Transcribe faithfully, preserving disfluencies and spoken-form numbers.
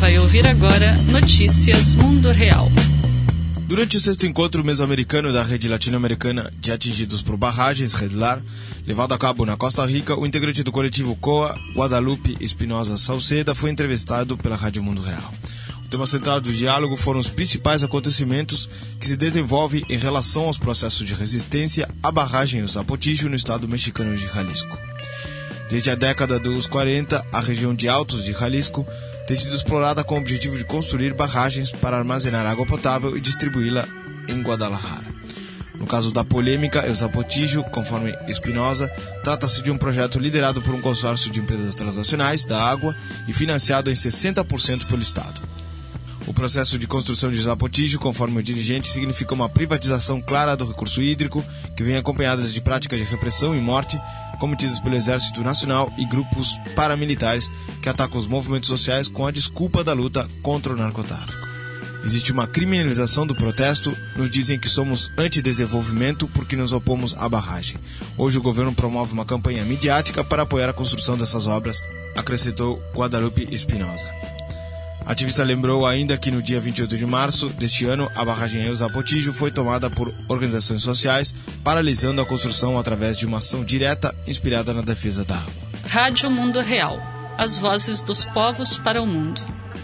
vai ouvir agora Notícias Mundo Real. Durante o sexto encontro mesoamericano da rede latino-americana de atingidos por barragens, REDLAR, levado a cabo na Costa Rica, o integrante do coletivo C O A, Guadalupe Espinosa Salceda, foi entrevistado pela Rádio Mundo Real. O tema central do diálogo foram os principais acontecimentos que se desenvolvem em relação aos processos de resistência à barragem do Zapotillo no estado mexicano de Jalisco. Desde a década dos quarenta, a região de Altos de Jalisco tem sido explorada com o objetivo de construir barragens para armazenar água potável e distribuí-la em Guadalajara. No caso da polêmica, o Zapotillo, conforme Espinosa, trata-se de um projeto liderado por um consórcio de empresas transnacionais da água e financiado em sessenta por cento pelo Estado. O processo de construção de Zapotillo, conforme o dirigente, significa uma privatização clara do recurso hídrico, que vem acompanhada de práticas de repressão e morte cometidas pelo Exército Nacional e grupos paramilitares que atacam os movimentos sociais com a desculpa da luta contra o narcotráfico. Existe uma criminalização do protesto, nos dizem que somos antidesenvolvimento porque nos opomos à barragem. Hoje o governo promove uma campanha midiática para apoiar a construção dessas obras, acrescentou Guadalupe Espinosa. A ativista lembrou ainda que no dia vinte e oito de março deste ano, a barragem El Zapotillo foi tomada por organizações sociais, paralisando a construção através de uma ação direta inspirada na defesa da água. Rádio Mundo Real. As vozes dos povos para o mundo.